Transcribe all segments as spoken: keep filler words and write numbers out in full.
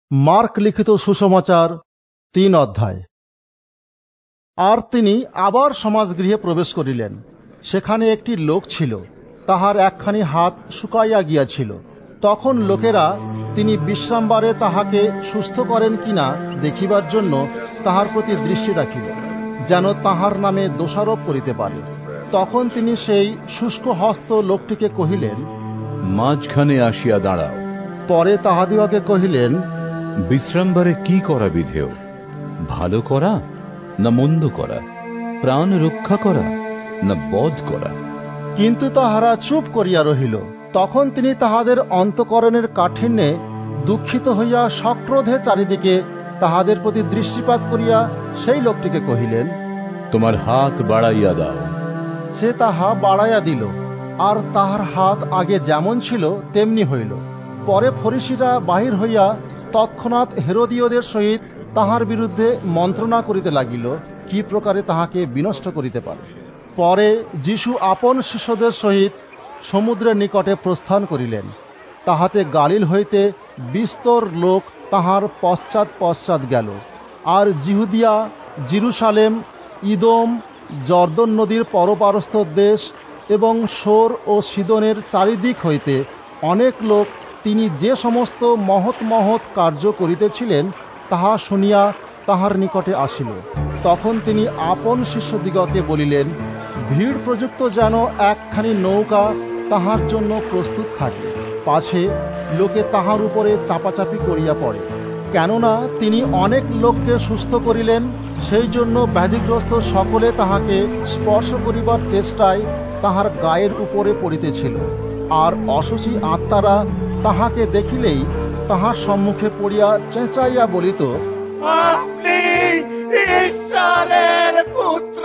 Mark লিখিত সুসমাচার তিন অধ্যায়। আর তিনি আবার সমাজগৃহে প্রবেশ করিলেন। সেখানে একটি লোক ছিল, তাহার একখানি হাত শুকাইয়া গিয়াছিল। তখন লোকেরা তিনি বিশ্রামবারে তাহাকে সুস্থ করেন কিনা দেখিবার জন্য তাহার প্রতি দৃষ্টি রাখিল, যেন তাহার নামে দোষারোপ করিতে পারে। তখন তিনি সেই শুষ্ক হস্ত লোকটিকে কহিলেন, মাঝখানে আসিয়া দাঁড়াও। পরে তাহাদিগকে কহিলেন, বিশ্রামবারে কি করা বিধেয়? ভালো করা না মন্দ করা? প্রাণ রক্ষা করা না বধ করা? কিন্তু তাহারা চুপ করিয়া রহিল। তখন তিনি তাহাদের অন্তঃকরণের কাঠিন্যে দুঃখিত হইয়া সক্রোধে চারিদিকে তাহাদের প্রতি দৃষ্টিপাত করিয়া সেই লোকটিকে কহিলেন, তোমার হাত বাড়াইয়া দাও। সে তাহা বাড়াইয়া দিল, আর তাহার হাত আগে যেমন ছিল তেমনি হইল। পরে ফরিসীরা বাহির হইয়া তৎক্ষণাৎ হেরোদীয়দের সহিত তাহার বিরুদ্ধে মন্ত্রণা করিতে লাগিল, কি প্রকারে তাহাকে বিনষ্ট করিতে পারে। পরে যীশু আপন শিষ্যদের সহিত সমুদ্রের নিকটে প্রস্থান করিলেন। তাহাতে গালিল হইতে বিস্তর লোক তাহার পশ্চাৎ পশ্চাৎ গেল। আর জিহুদিয়া, জেরুসালেম, ইদোম, জর্দন নদীর পরপারস্থ দেশ এবং সোর ও সিদোনের চারিদিক হইতে অনেক লোক তিনি যে সমস্ত মহৎ মহৎ কার্য করিতেছিলেন তাহা শুনিয়া তাহার নিকটে আসিল। তখন তিনি আপন শিষ্যদিগকে বলিলেন, ভিড় প্রযুক্ত যেন একখানি নৌকা তাহার জন্য প্রস্তুত থাকে, পাছে লোকে তাহার উপরে চাপাচাপি করিয়া পড়ে। কেননা তিনি অনেক লোককে সুস্থ করিলেন, সেই জন্য ব্যাধিগ্রস্ত সকলে তাহাকে স্পর্শ করিবার চেষ্টায় তাহার গায়ের উপরে পড়িতেছিল। আর অশুচি আত্মারা তাহাকে দেখিলেই তাহার সম্মুখে পড়িয়া চেঁচাইয়া বলিত, আপনি ঈশ্বরের পুত্র।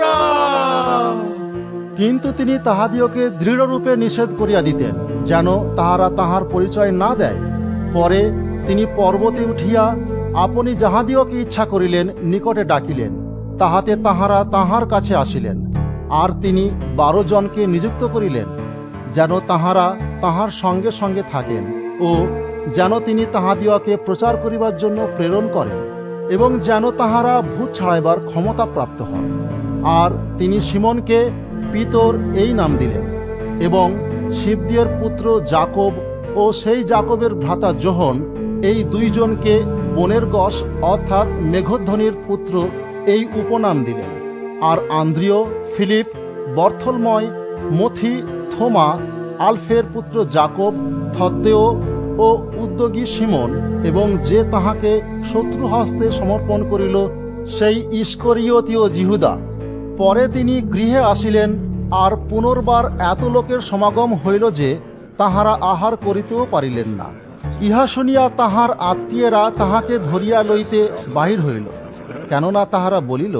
কিন্তু তিনি তাহাদিওকে দৃঢ়রূপে নিষেধ করিয়া দিতেন, যেন তাহারা তাহার পরিচয় না দেয়। পরে তিনি পর্বতে উঠিয়া আপনি যাহাদিওকে ইচ্ছা করিলেন নিকটে ডাকিলেন, তাহাতে তাহারা তাহার কাছে আসিলেন। আর তিনি বারো জনকে নিযুক্ত করিলেন, যেন তাহারা তাহার সঙ্গে সঙ্গে থাকেন ও যেন তিনি তাহাদিওকে প্রচার করিবার জন্য প্রেরণ করেন এবং যেন তাহারা ভূত ছাড়াইবার ক্ষমতা প্রাপ্ত হন। আর তিনি সিমনকে পিতর এই নাম দিলেন, এবং শিবদিয়ের পুত্র যাকব ও সেই যাকবের ভ্রাতা যোহন এই দুইজনকে বনেরগস অর্থাৎ মেঘধ্বনির পুত্র এই উপনাম দিলেন। আর আন্দ্রিয়, ফিলিপ, বর্থলময়, মথি, থোমা, আলফের পুত্র যাকব, থদ্দেও ও উদ্যোগী সিমন, এবং যে তাহাকে শত্রু হস্তে সমর্পণ করিল সেই ইস্করিয়তীয় জিহুদা। পরে তিনি গৃহে আসিলেন, আর পুনর্বার এত লোকের সমাগম হইল যে তাহারা আহার করিতেও পারিলেন না। ইহা শুনিয়া তাহার আত্মীয়েরা তাহাকে ধরিয়া লইতে বাহির হইল, কেননা তাহারা বলিল,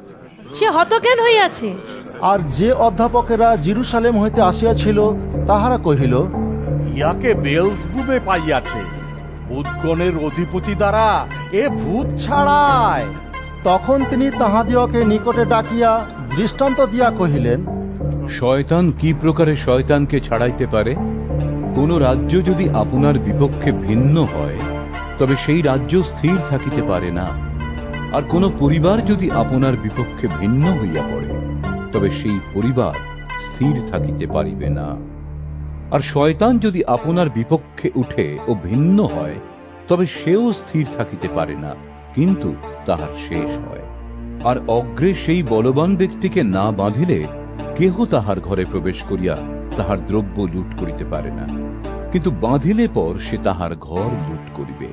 সে হতজ্ঞান হইয়াছে। আর যে অধ্যাপকেরা জেরুসালেম হইতে আসিয়াছিল তাহারা কহিল, ইয়াকে বেলজবুবে পাইয়াছে, ভূতগণের অধিপতি দ্বারা এ ভূত ছাড়ায়। তখন তিনি তাহাদিওকে নিকটে ডাকিয়া দৃষ্টান্ত দিয়া কহিলেন, শয়তান কি প্রকারে শয়তানকে ছাড়াইতে পারে? কোন রাজ্য যদি আপনার বিপক্ষে ভিন্ন হয় তবে সেই রাজ্য স্থির থাকিতে পারে না। আর কোন পরিবার যদি আপনার বিপক্ষে ভিন্ন হইয়া পড়ে তবে সেই পরিবার স্থির থাকিতে পারিবে না। আর শয়তান যদি আপনার বিপক্ষে উঠে ও ভিন্ন হয় তবে সেও স্থির থাকিতে পারে না, কিন্তু তাহার শেষ হয়। আর অগ্রে সেই বলবান ব্যক্তিকে না বাঁধিলে কেহ তাহার ঘরে প্রবেশ করিয়া তাহার দ্রব্য লুট করিতে পারে না, কিন্তু বাঁধিলে পর সে তাহার ঘর লুট করিবে।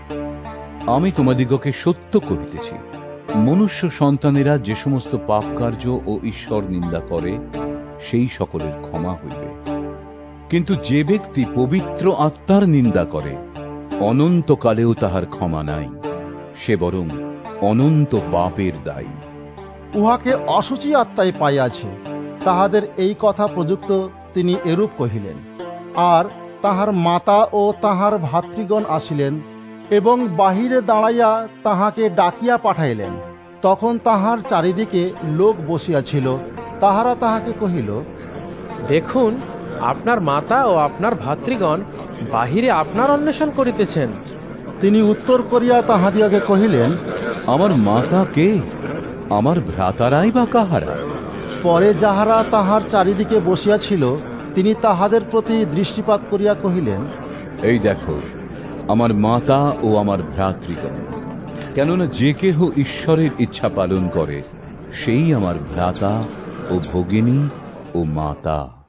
আমি তোমাদিগকে সত্য কহিতেছি, মনুষ্য সন্তানেরা যে সমস্ত পাপ কার্য ও ঈশ্বর নিন্দা করে সেই সকলের ক্ষমা হইবে, কিন্তু যে ব্যক্তি পবিত্র আত্মার নিন্দা করে অনন্তকালেও তাহার ক্ষমা নাই, সে বরং অনন্ত পাপের দায়ী। উহাকে অশুচি আত্মায় পাইয়াছে। তাহাদের এই কথা প্রযুক্ত তিনি এরূপ কহিলেন। আর তাহার মাতা ও তাহার ভাতৃগণ আসিলেন এবং বাহিরে দাঁড়াইয়া তাহাকে ডাকিয়া পাঠাইলেন। তখন তাহার চারিদিকে লোক বসিয়াছিল। তাহারা তাহাকে কহিল, দেখুন, আপনার মাতা ও আপনার ভাতৃগণ বাহিরে আপনার অন্বেষণ করিতেছেন। তিনি উত্তর করিয়া তাহাদিওকে কহিলেন, আমার মাতা কে? আমার ভ্রাতারাই বা কাহারা? পরে যাহারা তাহার চারিদিকে বসিয়াছিল তিনি তাহাদের প্রতি দৃষ্টিপাত করিয়া কহিলেন, এই দেখো আমার মাতা ও আমার ভ্রাতৃগণ। কেননা যে কেহ ঈশ্বরের ইচ্ছা পালন করে সেই আমার ভ্রাতা ও ভগিনী ও মাতা।